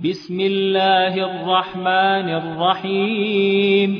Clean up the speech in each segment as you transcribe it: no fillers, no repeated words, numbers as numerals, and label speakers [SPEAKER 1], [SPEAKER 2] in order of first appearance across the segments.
[SPEAKER 1] بسم الله الرحمن الرحيم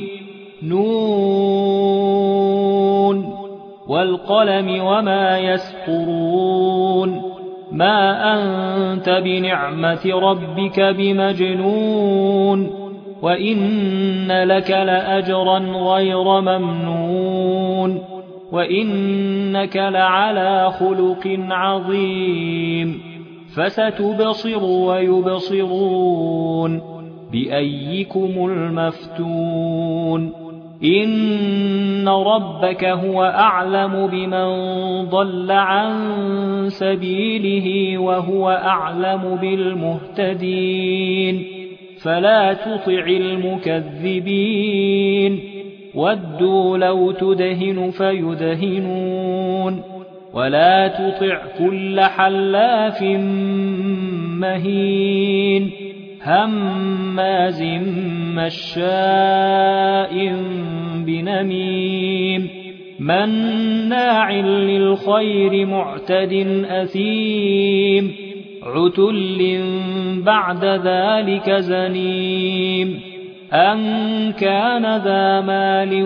[SPEAKER 1] نون والقلم وما يسطرون ما أنت بنعمة ربك بمجنون وإن لك لأجرا غير ممنون وإنك لعلى خلق عظيم فستبصر ويبصرون بأيكم المفتون إن ربك هو أعلم بمن ضل عن سبيله وهو أعلم بالمهتدين فلا تطع المكذبين ودوا لو تدهن فيدهنون ولا تطع كل حلاف مهين هماز مشاء بنميم مناع للخير معتد أثيم عتل بعد ذلك زنيم أن كان ذا مال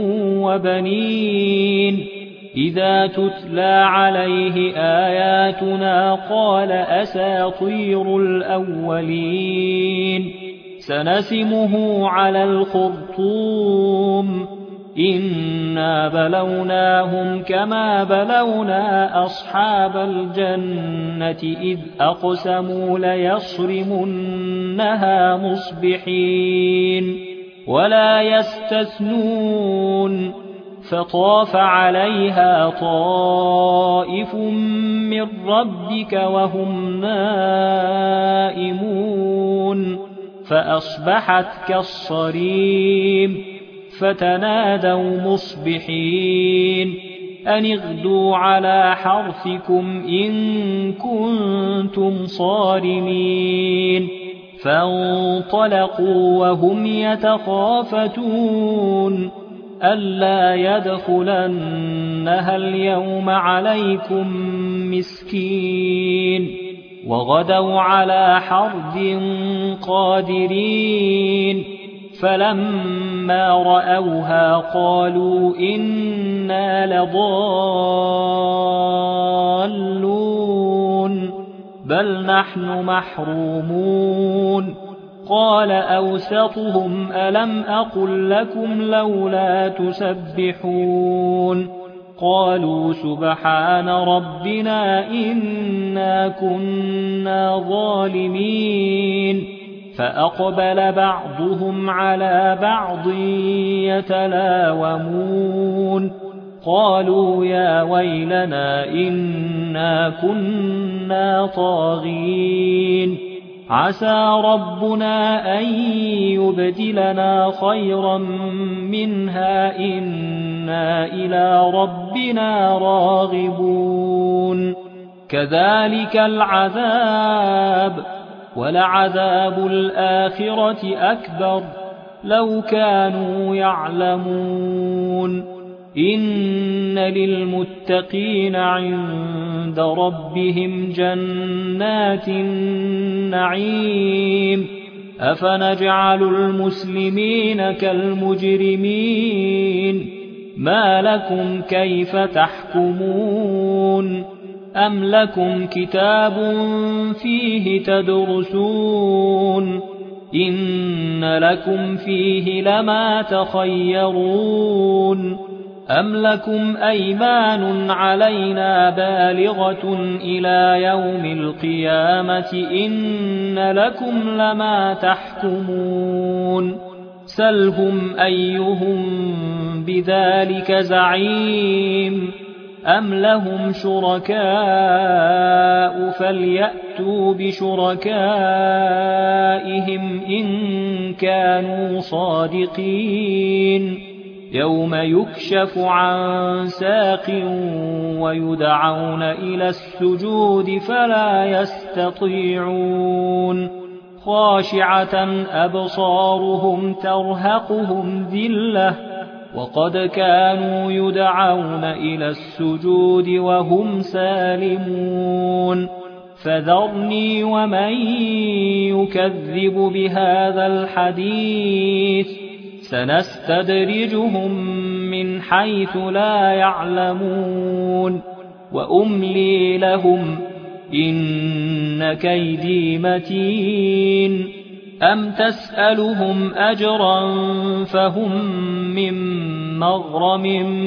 [SPEAKER 1] وبنين إذا تتلى عليه آياتنا قال أساطير الأولين سنسمه على الخرطوم إنا بلوناهم كما بلونا أصحاب الجنة إذ أقسموا ليصرمنها مصبحين ولا يستثنون فطاف عليها طائف من ربك وهم نائمون فأصبحت كالصريم فتنادوا مصبحين أن اغدوا على حرثكم إن كنتم صارمين فانطلقوا وهم يتخافتون ألا يدخلنها اليوم عليكم مسكين وغدوا على حرد قادرين فلما رأوها قالوا إنا لضالون بل نحن محرومون قال أوسطهم ألم أقل لكم لولا تسبحون قالوا سبحان ربنا إنا كنا ظالمين فأقبل بعضهم على بعض يتلاومون قالوا يا ويلنا إنا كنا طاغين عسى ربنا أن يبدلنا خيرا منها إنا إلى ربنا راغبون كذلك العذاب ولعذاب الآخرة أكبر لو كانوا يعلمون إن للمتقين عند ربهم جنات النعيم أفنجعل المسلمين كالمجرمين ما لكم كيف تحكمون أم لكم كتاب فيه تدرسون إن لكم فيه لما تخيرون أم لكم أيمان علينا بالغة إلى يوم القيامة إن لكم لما تحكمون سلهم أيهم بذلك زعيم أم لهم شركاء فليأتوا بشركائهم إن كانوا صادقين يوم يكشف عن ساق ويدعون إلى السجود فلا يستطيعون خاشعة أبصارهم ترهقهم ذلة وقد كانوا يدعون إلى السجود وهم سالمون فذرني ومن يكذب بهذا الحديث سنستدرجهم من حيث لا يعلمون وأملي لهم إن كيدي متين أم تسألهم أجرا فهم من مغرم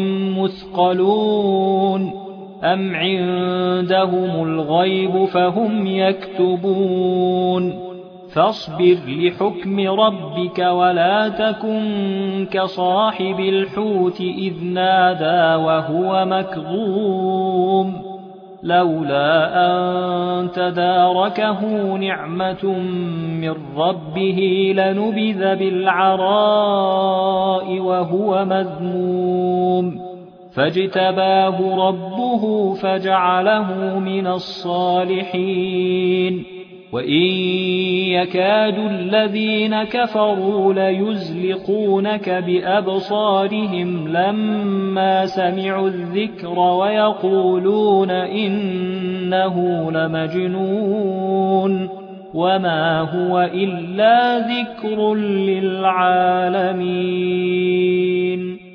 [SPEAKER 1] مثقلون أم عندهم الغيب فهم يكتبون فاصبر لحكم ربك ولا تكن كصاحب الحوت إذ نادى وهو مكظوم لولا أن تداركه نعمة من ربه لنبذ بالعراء وهو مذموم فاجتباه ربه فجعله من الصالحين وإن يكاد الذين كفروا ليزلقونك بأبصارهم لما سمعوا الذكر ويقولون إنه لمجنون وما هو إلا ذكر للعالمين